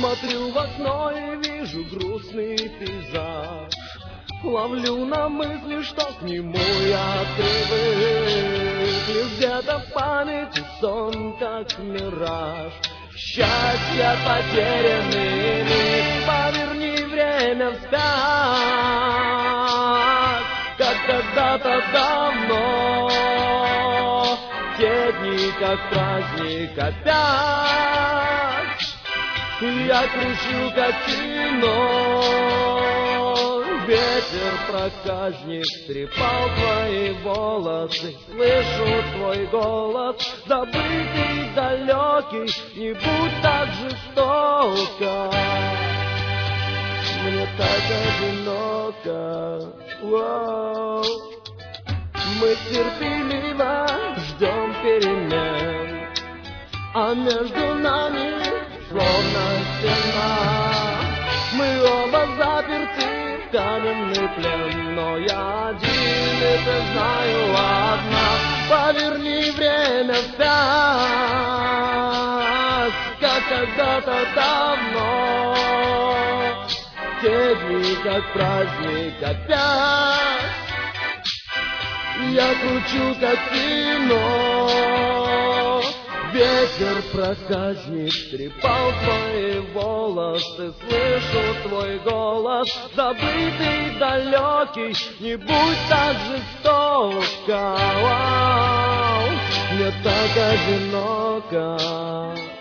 Смотрю в окно и вижу грустный пейзаж. Ловлю на мысли, что к нему я привык. Лишь где-то в памяти сон, как мираж. Счастье потерянный миг, поверни время вспять. Как когда-то давно, те дни, как праздник опять. Я кручу, как кино, ветер проказник трепал твои волосы. Слышу твой голос, забытый, далекий, не будь так жестоко. Мне так одиноко. Воу. Мы терпеливо ждем перемен, а между нами словно стена. Мы оба заперты в каменный плен, но я один, это знаю одна. Поверни время вспять, как когда-то давно. Те дни, как праздник опять. Я кручу, как кино, ветер проказник трепал твои волосы. Слышу твой голос, забытый, далекий, не будь так жестоко. Мне так одиноко.